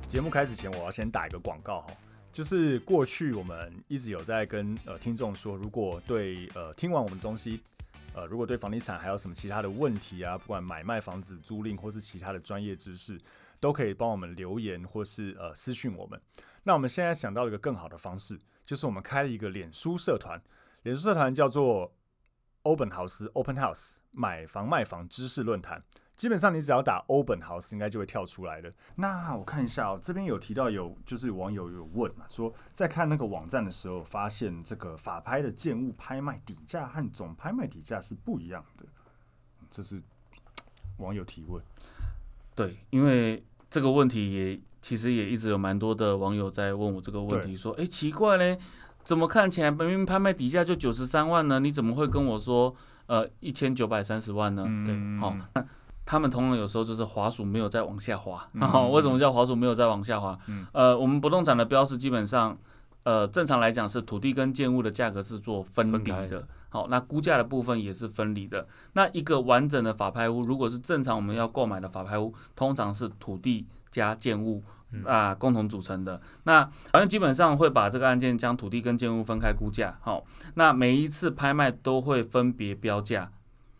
节目开始前，我要先打一个广告哈，就是过去我们一直有在跟听众说，如果对听完我们的东西，如果对房地产还有什么其他的问题啊，不管买卖房子、租赁或是其他的专业知识，都可以帮我们留言或是私讯我们。那我们现在想到一个更好的方式，就是我们开了一个脸书社团，脸书社团叫做Open House 买房卖房知识论坛。基本上你只要打 Open House 应该就会跳出来的。那我看一下这边有提到就是网友有问嘛，说在看那个网站的时候，发现这个法拍的建物拍卖底价和总拍卖底价是不一样的。这是网友提问。 对，因为这个问题其实也一直有蛮多的网友在问我这个问题，说，奇怪嘞，怎么看起来明明拍卖底价就93万呢？你怎么会跟我说1930万呢？对，好，他们通常有时候就是滑鼠没有再往下滑。为什么叫滑鼠没有再往下滑？我们不动产的标示基本上，正常来讲是土地跟建物的价格是做分离的。好，那估价的部分也是分离的。那一个完整的法拍屋，如果是正常我们要购买的法拍屋，通常是土地加建物共同组成的。那法院基本上会把这个案件将土地跟建物分开估价。好，那每一次拍卖都会分别标价。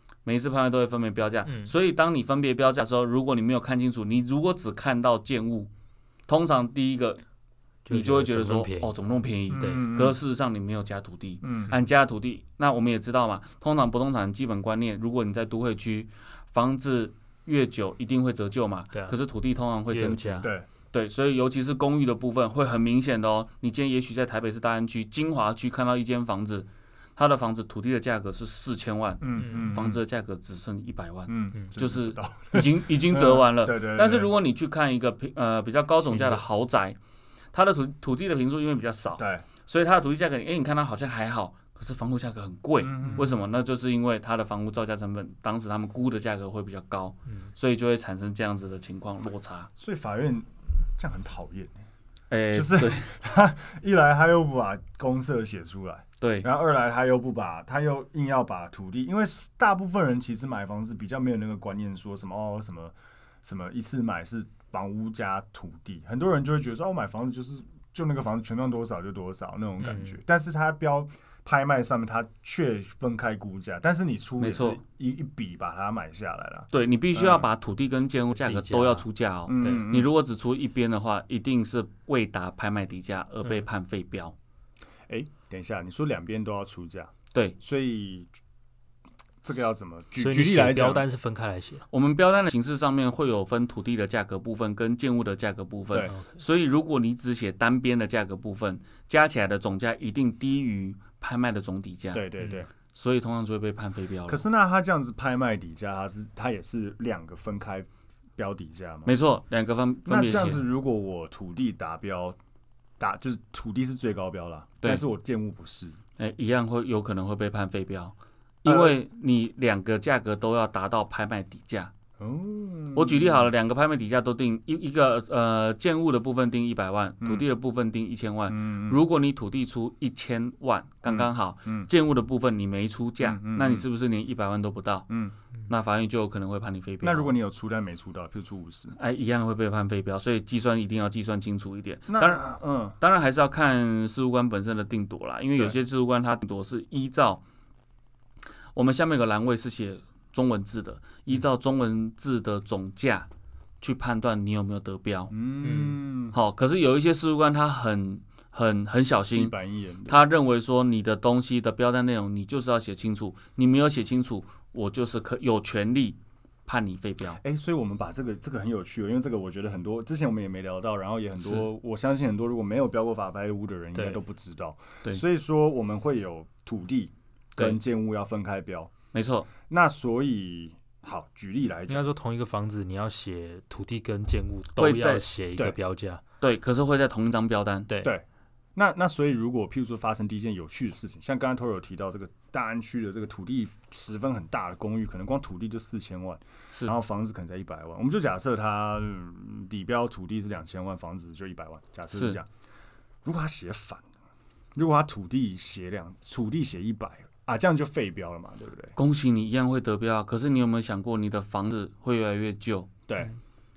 所以当你分别标价的时候，如果你没有看清楚，你如果只看到建物，通常第一个你就会觉得说，怎么那么便宜？对，可是事实上你没有加土地，按加土地，那我们也知道嘛，通常不动产基本观念，如果你在都会区，房子越久一定会折旧嘛，可是土地通常会增值，对，所以尤其是公寓的部分会很明显的哦。你今天也许在台北市大安区、精华区看到一间房子。他的房子土地的价格是4000万，房子的价格只剩100万，就是已经折完了。但是如果你去看一个比较高总价的豪宅，它的土地的坪数因为比较少，所以它的土地价格，你看它好像还好，可是房屋价格很贵，为什么？那就是因为它的房屋造价成本，当时他们估的价格会比较高，所以就会产生这样子的情况落差。 所以法院这样很讨厌。就是他一来他又不把公设写出来， 对， 然后二来他又硬要把土地，因为大部分人其实买房子比较没有那个观念，说什么什么一次买是房屋加土地，很多人就会觉得说我买房子就那个房子权状多少就多少那种感觉，但是他标拍卖上面他却分开估价，但是你出也是一笔把它买下来了。 对，你必须要把土地跟建物价格都要出价哦。你如果只出一边的话，一定是未达拍卖底价而被判废标。 等一下，你说两边都要出价， 对， 所以这个要怎么举例来讲？标单是分开来写。 我们标单的形式上面会有分土地的价格部分跟建物的价格部分，所以如果你只写单边的价格部分，加起来的总价一定低于拍卖的总底价。 对， 所以通常就会被判废标了。 可是那他这样子拍卖底价，他也是两个分开标底价吗？ 没错，两个分别写。 那这样子，如果我土地达标，就是土地是最高标啦，但是我建物不是， 一样有可能会被判废标，因为你两个价格都要达到拍卖底价。我举例好了，两个拍卖底价都定一个建物的部分定100万，土地的部分定1000万。如果你土地出1000万，刚刚好，建物的部分你没出价，那你是不是连100万都不到？那法院就有可能会判你废标。 那如果你有出但没出到，譬如出50， 一样会被判废标。所以计算一定要计算清楚一点。当然还是要看事务官本身的定夺啦，因为有些事务官他定夺是依照我们下面有个栏位是写中文字的，依照中文字的总价去判断你有没有得标。好，可是有一些事务官他很小心，他认为说你的东西的标单内容你就是要写清楚，你没有写清楚，我就是有权利判你废标。 所以我们把这个很有趣，因为这个我觉得很多之前我们也没聊到，然后也很多，我相信很多如果没有标过法拍屋的人应该都不知道。所以说我们会有土地跟建物要分开标。没错，那所以好，举例来讲， 应该说同一个房子，你要写土地跟建物都要写一个标价， 对，可是会在同一张标单， 对。那所以如果譬如说发生第一件有趣的事情，像刚才 Toro 有提到这个大安区的这个土地十分很大的公寓，可能光土地就4000万，然后房子可能才100万，我们就假设它底标土地是2000万，房子就100万，假设是这样。如果他写反了，如果他土地写100。这样就废标了嘛，对不对？ 恭喜你一样会得标，可是你有没有想过，你的房子会越来越旧？ 对，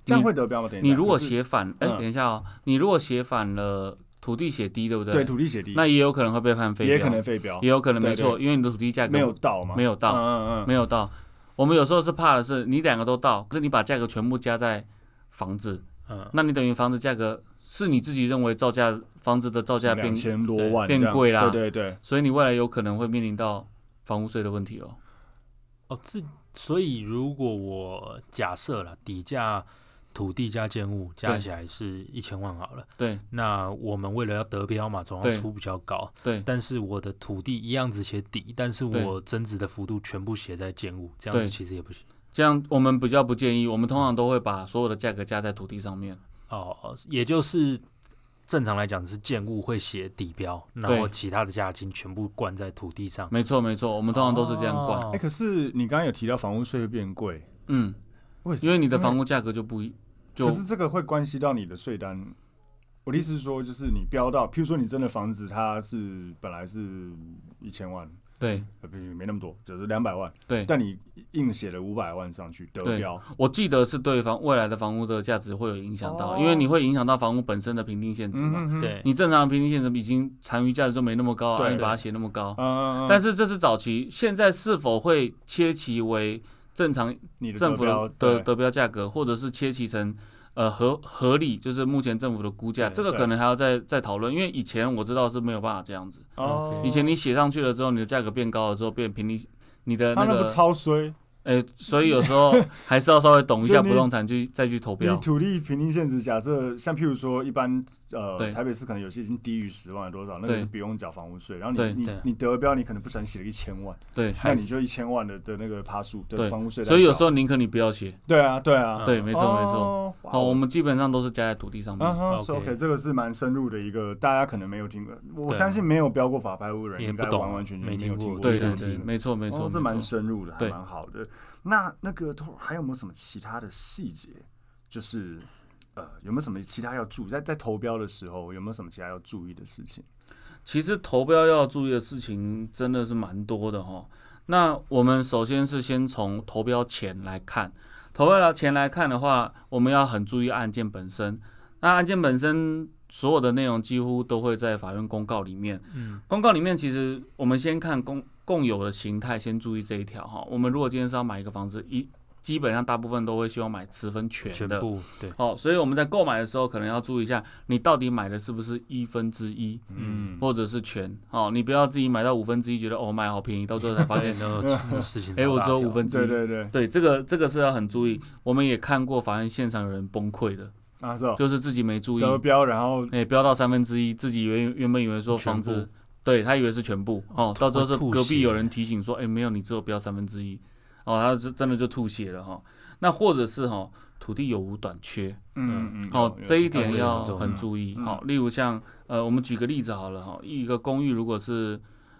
这样会得标吗？ 你如果写反，等一下哦，你如果写反了土地写低，对不对？ 对，土地写低， 那也有可能会被判废标， 也可能废标， 也有可能没错，因为你的土地价格没有到嘛， 没有到，没有到。我们有时候是怕的是你2个都到，可是你把价格全部加在房子，那你等于房子价格是你自己认为房子的造价变 2000多万变贵啦， 对， 所以你未来有可能会面临到房屋税的问题哦。 所以如果我假设了底价土地加建物加起来是1000万好了， 对， 那我们为了要得标嘛，总要出比较高， 对， 但是我的土地一样只写底，但是我增值的幅度全部写在建物，这样子其实也不行。 这样我们比较不建议，我们通常都会把所有的价格加在土地上面。 也就是正常来讲是建物会写底标，然后其他的价金全部灌在土地上。 没错，我们通常都是这样灌。 可是你刚刚有提到房屋税会变贵， 为什么？因为你的房屋价格就不一。 可是这个会关系到你的税单。我的意思是说，就是你标到，譬如说你真的房子它是本来是1000万， 对， 没那么多，就是200万， 对， 但你硬写了500万上去得标， 我记得是对未来的房屋的价值会有影响到，因为你会影响到房屋本身的评定现值嘛， 对， 你正常的评定现值已经残余价值就没那么高，你把它写那么高，但是这是早期，现在是否会切其为正常政府的得标价格，或者是切其成合理，就是目前政府的估价，这个可能还要再讨论，因为以前我知道是没有办法这样子。以前你写上去了之后，你的价格变高了之后，变平利，你的那个超衰。 所以有时候还是要稍微懂一下不动产再去投标。 你土地评定现值，假设像譬如说一般台北市可能有些已经低于10万多少，那个是不用缴房屋税。然后你得标，你可能不小心写了1000万， 对， 那你就1000万的那个趴数的房屋税。 所以有时候宁可你不要写。 对啊， 对，没错。我们基本上都是加在土地上面。 OK， 这个是蛮深入的一个，大家可能没有听过。我相信没有标过法拍屋的人，应该完完全全没有听过。 对，没错。 这蛮深入的，还蛮好的。那个还有没有什么其他的细节？就是有没有什么其他要注意？在投标的时候有没有什么其他要注意的事情？ 其实投标要注意的事情真的是蛮多的哈。那我们首先是先从投标前来看，投标前来看的话，我们要很注意案件本身。那案件本身所有的内容几乎都会在法院公告里面。公告里面其实我们先看共有的形态，先注意这一条哈。我们如果今天是要买一个房子，基本上大部分都会希望买持分全的， 对。 所以我们在购买的时候可能要注意一下，你到底买的是不是1/1，或者是全。你不要自己买到1/5，觉得买好便宜，到最后才发现事情我只有1/5。对，这个是要很注意。我们也看过法院现场有人崩溃的。就是自己没注意得标，然后标到1/3，自己原本以为说房子，对他以为是全部到最后是隔壁有人提醒说，没有，你只有标1/3，他真的就吐血了哈。那或者是土地有无短缺，这一点要很注意。例如像我们举个例子好了一个公寓如果是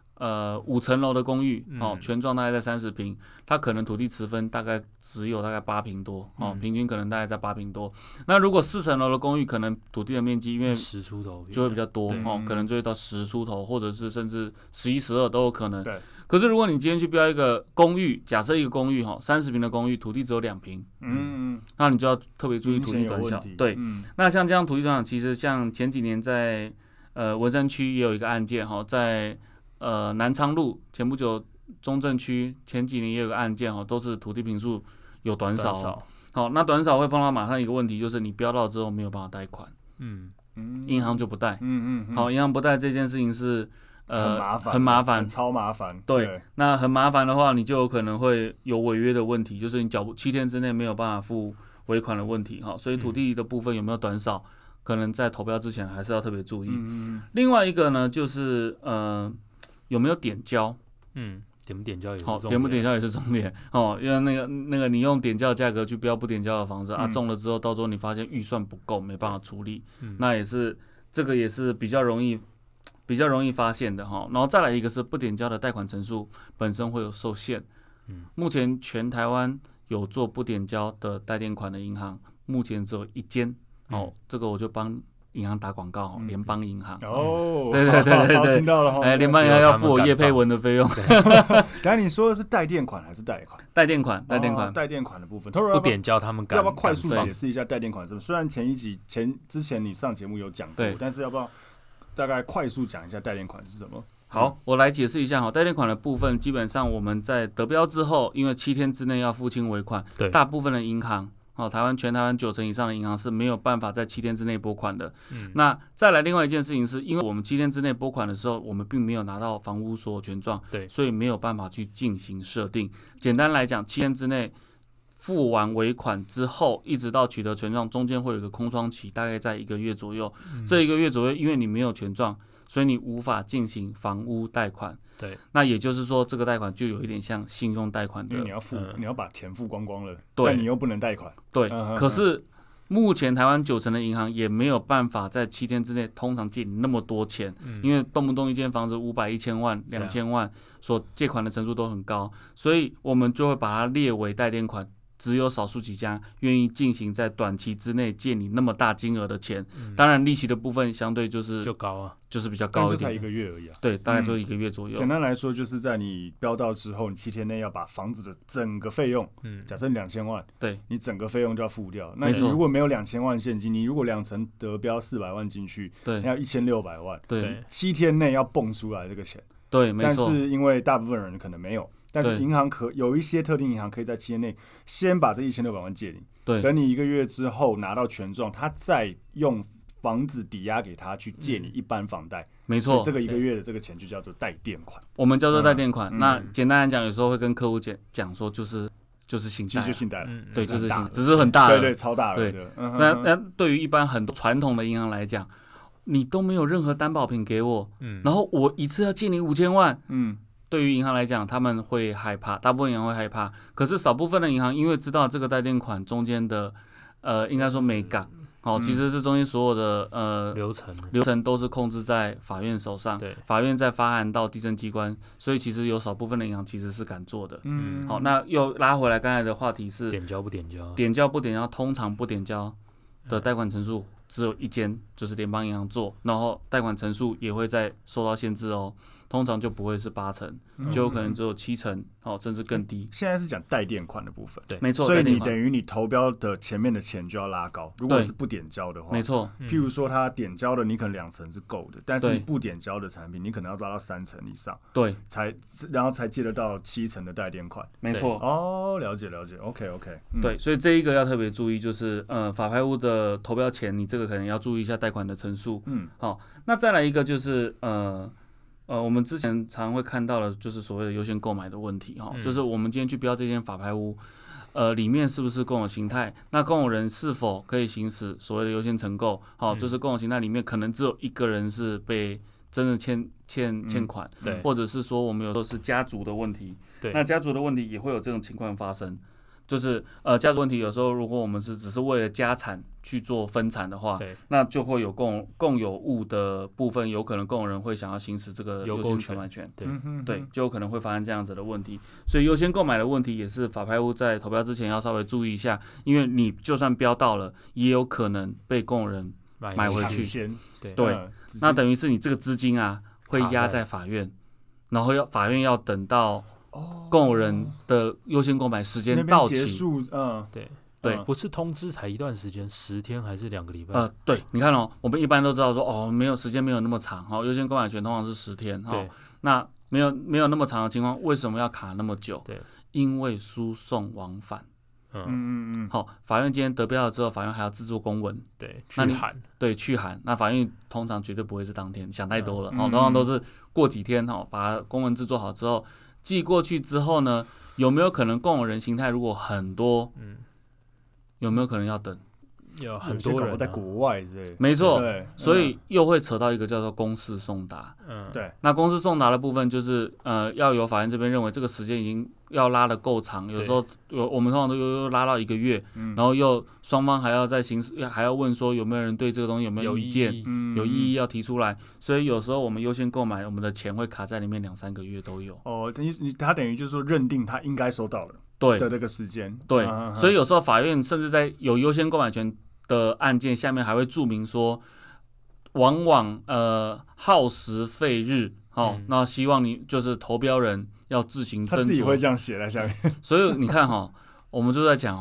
5层楼的公寓，全幢大概在30坪，它可能土地持分大概只有大概8坪多，平均可能大概在8坪多。那如果4层楼的公寓，可能土地的面积因为 10出头就会比较多，可能就会到10出头，或者是甚至11、12都有可能。 对。 可是如果你今天去标一个公寓，假设一个公寓30坪的公寓，土地只有2坪，那你就要特别注意土地短小。对，那像这样土地短小，其实像前几年在文山区也有一个案件在南昌路前不久中正区前几年也有个案件都是土地坪数有短少。那短少会碰到马上一个问题，就是你标到之后没有办法贷款，银行就不贷。银行不贷这件事情是很麻烦， 超麻烦。 对，那很麻烦的话，你就有可能会有违约的问题，就是你缴7天之内没有办法付尾款的问题。所以土地的部分有没有短少，可能在投标之前还是要特别注意。另外一个呢，就是有没有点交？ 点不点交也是重点。 点不点交也是重点。因为那个你用点交的价格去标不点交的房子中了之后，到时候你发现预算不够，没办法处理，那这个也是比较容易发现的然后再来一个是不点交的贷款成数本身会有受限。目前全台湾有做不点交的代垫款的银行，目前只有1间。这个我就帮银行打广告，联邦银行。 哦， 对， 听到了。 联邦银行要付我业配文的费用。 等下你说的是带电款还是贷款？ 带电款，带电款的部分， 不点交他们要不要快速解释一下带电款是什么？虽然之前你上节目有讲过，但是要不要大概快速讲一下带电款是什么？ 好，我来解释一下哈，带电款的部分，基本上我们在得标之后，因为7天之内要付清尾款，大部分的银行，全台湾90%以上的银行是没有办法在7天之内拨款的。那再来另外一件事情是，因为我们7天之内拨款的时候，我们并没有拿到房屋所有权状，所以没有办法去进行设定。简单来讲，7天之内付完尾款之后，一直到取得权状，中间会有一个空窗期，大概在1个月左右。这1个月左右，因为你没有权状，所以你无法进行房屋贷款。 对， 那也就是说，这个贷款就有一点像信用贷款的， 因为你要把钱付光光了，但你又不能贷款。 对，可是目前台湾90%的银行也没有办法在7天之内通常借你那么多钱，因为动不动一间房子500、1000万、2000万，所借款的成数都很高，所以我们就会把它列为带电款。只有少数几家愿意进行在短期之内借你那么大金额的钱，当然利息的部分相对就高啊，就是比较高一点， 就才1个月而已啊。 对，大概就1个月左右。 简单来说，就是在你标到之后，你7天内要把房子的整个费用，假设2000万， 对， 你整个费用就要付掉。那你如果没有2000万现金，你如果2成得标400万进去， 对， 你要1600万， 对 ，7天内要蹦出来这个钱， 对，没错。 但是因为大部分人可能没有。但是银行有一些特定银行可以在7天内先把这1600万借你， 对， 等你1个月之后拿到权状，他再用房子抵押给他去借你一般房贷， 没错， 这个1个月的这个钱就叫做带电款， 我们叫做带电款。那简单来讲，有时候会跟客户讲说，就是信贷， 其实就信贷了， 对，就是只是很大的， 对，超大的。 对，那对于一般很多传统的银行来讲，你都没有任何担保品给我，然后我一次要借你5000万，对于银行来讲，他们会害怕，大部分银行会害怕。可是少部分的银行因为知道这个带电款中间的，应该说美感，其实是中间所有的流程都是控制在法院手上， 对， 法院再发函到地政机关，所以其实有少部分的银行其实是敢做的。好，那又拉回来刚才的话题是点交不点交， 通常不点交的贷款成数只有一间，就是联邦银行做，然后贷款成数也会再受到限制哦。通常就不会是8成，就有可能只有7成，甚至更低。 现在是讲带电款的部分， 对，没错。 所以你等于你投标的前面的钱就要拉高。如果你是不点交的话， 没错。 譬如说他点交的，你可能2成是够的，但是你不点交的产品，你可能要拉到3成以上， 对， 然后才借得到7成的带电款。 没错。 哦，了解。OK。 对，所以这一个要特别注意，就是法拍屋的投标前，你这个可能要注意一下贷款的成数。好，那再来一个就是我们之前常会看到的，就是所谓的优先购买的问题哈，就是我们今天去标这间法拍屋，里面是不是共有形态？那共有人是否可以行使所谓的优先承购？好，就是共有形态里面可能只有一个人是被真的欠款， 对， 或者是说我们有时候是家族的问题， 对， 那家族的问题也会有这种情况发生。就是家族问题，有时候如果我们只是为了家产去做分产的话，那就会有共有物的部分，有可能共有人会想要行使这个优先购买权，对，就有可能会发生这样子的问题。所以优先购买的问题也是法拍屋在投标之前要稍微注意一下，因为你就算标到了，也有可能被共有人买回去，对，那等于是你这个资金啊会压在法院，然后法院要等到共有人的优先购买时间到期， 结束， 对，不是通知才一段时间，10天还是2个礼拜？ 对，你看我们一般都知道说没有时间没有那么长，优先购买权通常是10天， 对， 那没有那么长的情况，为什么要卡那么久？ 对， 因为诉讼往返。好，法院今天得标了之后，法院还要制作公文， 对， 去函，那法院通常绝对不会是当天，想太多了，通常都是过几天，把公文制作好之后寄过去之后呢，有没有可能共有人形态如果很多，有没有可能要等？ 有很多人在国外之类的， 没错，所以又会扯到一个叫做公示送达。 对， 那公示送达的部分就是要由法院这边认为这个时间已经要拉得够长，有时候我们通常都又拉到1个月，然后又双方还要再还要问说有没有人对这个东西有没有意见，有异议要提出来，所以有时候我们优先购买，我们的钱会卡在里面2-3个月都有。 他等于就是说认定他应该收到了。 对的这个时间， 对，所以有时候法院甚至在有优先购买权的案件下面还会注明说， 往往耗时费日，那希望你就是投标人要自行斟酌， 他自己会这样写在下面。 所以你看我们就在讲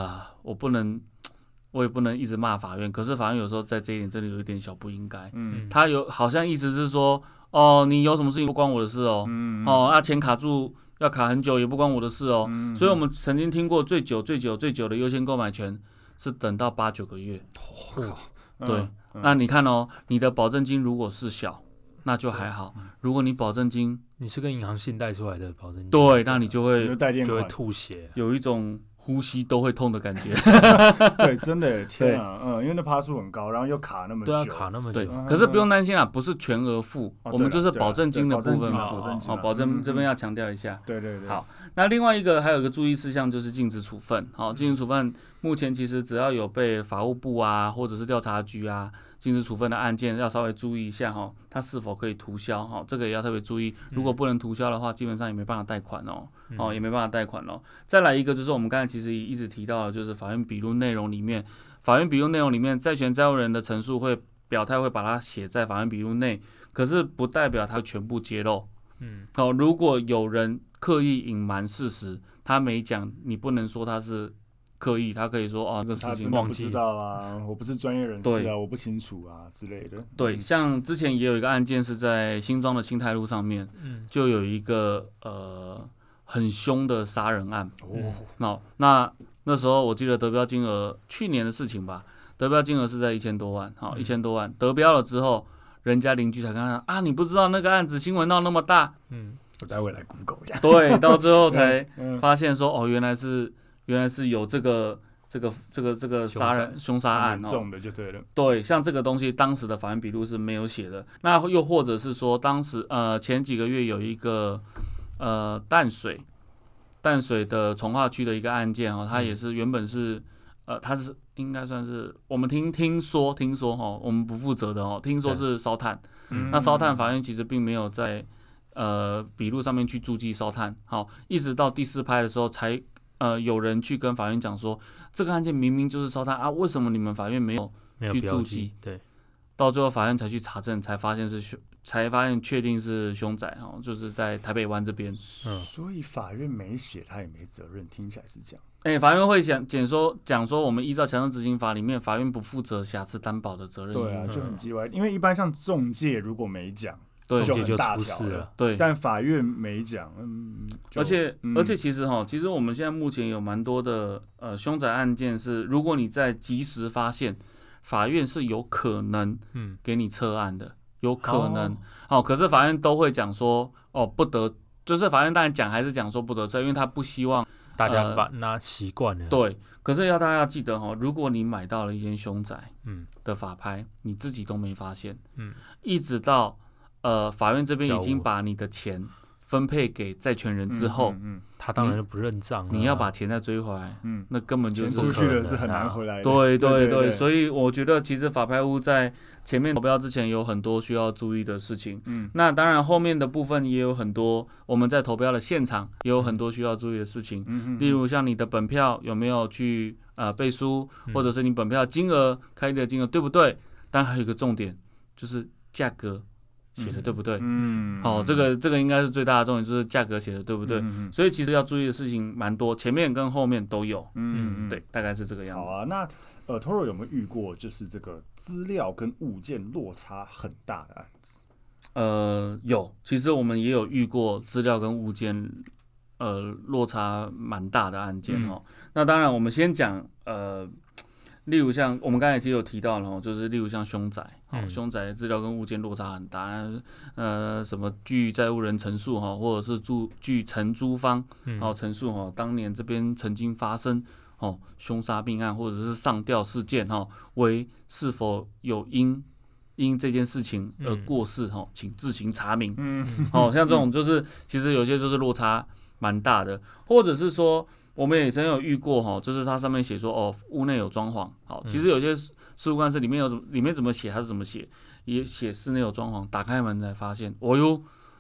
我也不能一直骂法院，可是法院有时候在这一点真的有一点小不应该。他好像意思是说，你有什么事情不关我的事那钱卡住要卡很久也不关我的事所以我们曾经听过最久的优先购买权是等到8-9个月。对，那你看你的保证金如果是小，那就还好。如果你保证金你是跟银行信贷出来的保证金， 对，那你就会吐血， 有一种呼吸都会痛的感觉。 对，真的天啊，因为那趴数很高，然后又卡那么久， 对啊，卡那么久。 对，可是不用担心不是全额付，我们就是保证金的部分付。保证这边要强调一下。 对。 好，那另外还有一个注意事项就是禁止处分。禁止处分目前其实只要有被法务部或者是调查局禁止处分的案件，要稍微注意一下它是否可以涂销这个也要特别注意。如果不能涂销的话，基本上也没办法贷款也没办法贷款再来一个就是我们刚才其实一直提到的，就是法院笔录内容里面，债权债务人的陈述会表态会把它写在法院笔录内，可是不代表他全部揭露。如果有人刻意隐瞒事实，他没讲，你不能说他是刻意，他可以说这个事情忘记， 不知道我不是专业人士我不清楚之类的。 对，像之前也有一个案件是在新庄的新泰路上面，就有一个很凶的杀人案。那时候我记得得标金额去年的事情吧，得标金额是在1000多万，1000多万得标了之后，人家邻居才看到你不知道那个案子新闻闹那么大， 我待会来 Google 一下。 对，到最后才发现说原来是有这个凶杀案严重的就对了。 对，像这个东西当时的法院笔录是没有写的。那又或者是说当时前几个月有一个淡水的从化区的一个案件它也是原本是它是应该算是我们听说我们不负责的听说是烧炭。那烧炭法院其实并没有在笔录上面去注记烧炭，一直到第4拍的时候才有人去跟法院讲说，这个案件明明就是烧炭为什么你们法院没有去注记？ 对， 到最后法院才去查证，才发现确定是凶宅就是在台北湾这边。 所以法院没写，他也没责任，听起来是这样。 法院会讲说，我们依照强制执行法里面，法院不负责瑕疵担保的责任。 对啊，就很叽歪，因为一般像仲介如果没讲， 对， 就很大条了。对，但法院没讲， 而且其实我们现在目前有蛮多的凶宅案件是，如果你在及时发现，法院是有可能给你撤案的。有可能可是法院都会讲说不得，就是法院当然讲还是讲说不得撤，因为他不希望大家拿习惯了。 对，可是大家要记得如果你买到了一间凶宅的法拍，你自己都没发现，一直到法院这边已经把你的钱分配给债权人之后， 他当然就不认账了。 你要把钱再追回来，那根本就是钱出去了是很难回来的。 对，所以我觉得其实法拍屋在前面投标之前有很多需要注意的事情。那当然后面的部分也有很多，我们在投标的现场也有很多需要注意的事情。例如像你的本票有没有去背书，或者是你本票金额开立的金额对不对？当然还有一个重点就是价格写的对不对？这个应该是最大的重点，就是价格写的对不对？所以其实要注意的事情蛮多，前面跟后面都有。对，大概是这个样子。 好啊，那Toro 有没有遇过就是这个资料跟物件落差很大的案子？ 有，其实我们也有遇过资料跟物件落差蛮大的案件那当然我们先讲例如像我们刚才其实有提到了就是例如像凶宅，凶宅资料跟物件落差很大，什么据债务人陈述或者是据承租方陈述当年这边曾经发生凶杀命案或者是上吊事件为是否有因这件事情而过世请自行查明。像这种就是其实有些就是落差蛮大的，或者是说我们也曾有遇过就是它上面写说屋内有装潢，其实有些事务官是里面怎么写它是怎么写，也写室内有装潢，打开门才发现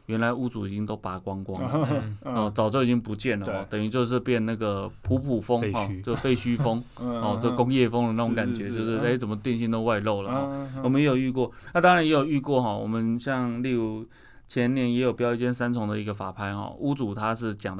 原来屋主已经都拔光光了，早就已经不见了，等于就是变那个普风就废墟风就工业风的那种感觉，就是怎么电线都外露了我们也有遇过，那当然也有遇过我们像例如前年也有标一间3重的一个法拍屋主他是讲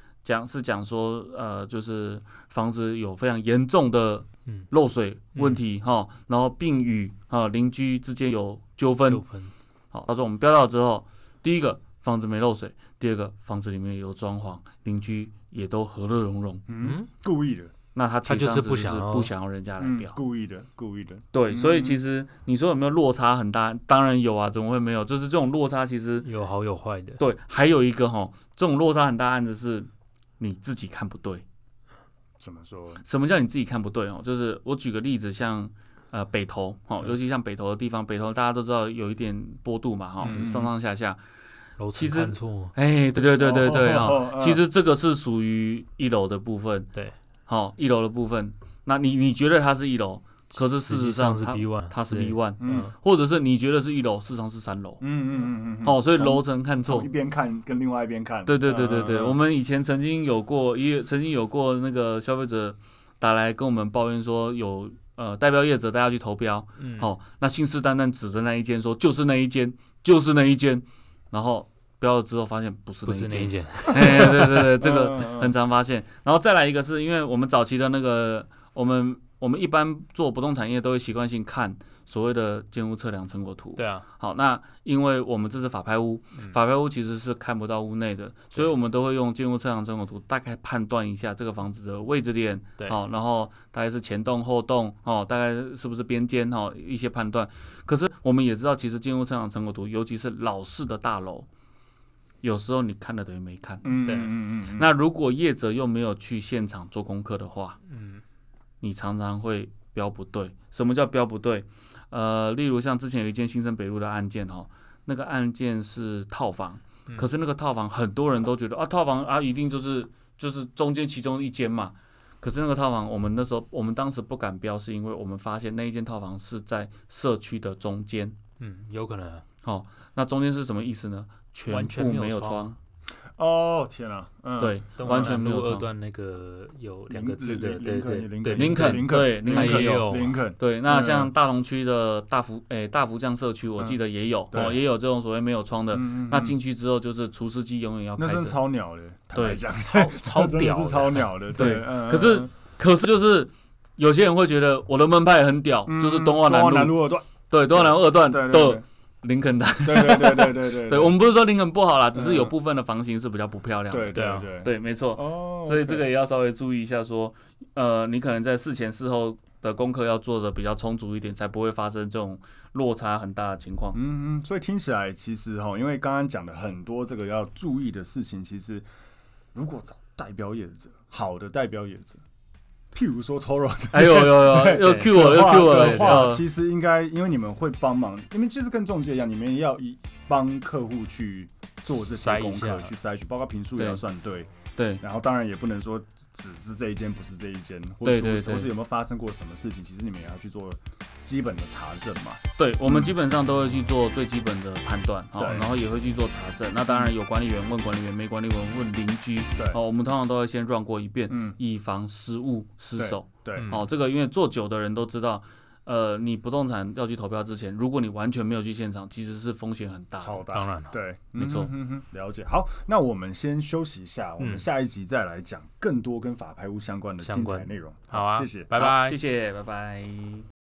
说就是房子有非常严重的漏水问题然后并与邻居之间有纠纷。好，到时候我们标到之后，第一个房子没漏水，第二个房子里面有装潢，邻居也都和乐融融。 故意的。 那他就是不想要人家来标， 故意的。 对，所以其实你说有没有落差很大？当然有啊，怎么会没有？就是这种落差其实有好有坏的。 对，还有一个这种落差很大的案子是你自己看不对。 怎么说？ 什么叫你自己看不对就是我举个例子，像北投尤其像北投的地方，北投大家都知道有一点坡度嘛上上下下。 其实看错， 对其实这个是属于1楼的部分， 对 ，1楼的部分，那你觉得它是1楼，可是事实上是 B1， 它是 B1，或者是你觉得是1楼，事实上是3楼，所以楼层看错， 一边看跟另外一边看， 对，我们以前曾经有过那个消费者打来跟我们抱怨说有代标业者带他去投标，那信誓旦旦指着那一间说就是那一间，然后标了之后发现不是那一间，对，这个很常发现。然后再来一个是因为我们早期的那个我们一般做不动产业都会习惯性看所谓的建物测量成果图。 对啊。 好，那因为我们这是法拍屋，法拍屋其实是看不到屋内的，所以我们都会用建物测量成果图大概判断一下这个房子的位置点，然后大概是前栋后栋，大概是不是边间，一些判断。可是我们也知道，其实建物测量成果图，尤其是老式的大楼，有时候你看了等于没看。 对。 那如果业者又没有去现场做功课的话，你常常会标不对。什么叫标不对？例如像之前有一件新生北路的案件那个案件是套房，可是那个套房很多人都觉得套房一定就是中间其中一间嘛。可是那个套房，我们当时不敢标，是因为我们发现那一间套房是在社区的中间。 有可能。 那中间是什么意思呢？全部没有窗。 天啊！ 对，完全没有窗。 2段那个有2个字的， 对，林肯，对，林肯也有。 林肯， 对，那像大同区的大福将社区，我记得也有，也有这种所谓没有窗的。那进去之后，就是除湿机永远要开着。 那真超鸟的， 对， 超屌， 超鸟的。 对，可是就是有些人会觉得我的门牌很屌，就是东华南路 2段， 对，东华南路2段的林肯的。对，我们不是说林肯不好啦，只是有部分的房型是比较不漂亮的。对，没错。所以这个也要稍微注意一下，说你可能在事前事后的功课要做的比较充足一点，才不会发生这种落差很大的情况。 所以听起来其实因为刚刚讲的很多这个要注意的事情，其实如果找代标业者，好的代标业者。譬如说 Toro， 又 Q 我的话，其实应该因为你们会帮忙，因为其实跟仲介一样，你们也要帮客户去做这些功课，去筛选，包括坪数也要算对，然后当然也不能说只是这一间不是这一间，或是有没有发生过什么事情，其实你们也要去做基本的查证嘛。 对，我们基本上都会去做最基本的判断，然后也会去做查证。那当然有管理员问管理员，没管理员问邻居。我们通常都会先 run 过一遍，以防失误失手。 对， 这个因为做久的人都知道。你不动产要去投标之前，如果你完全没有去现场，其实是风险很大的。 超大， 当然对， 没错。 了解。好，那我们先休息一下，我们下一集再来讲更多跟法拍屋相关的精彩内容。 好啊， 谢谢， 拜拜。 谢谢，拜拜。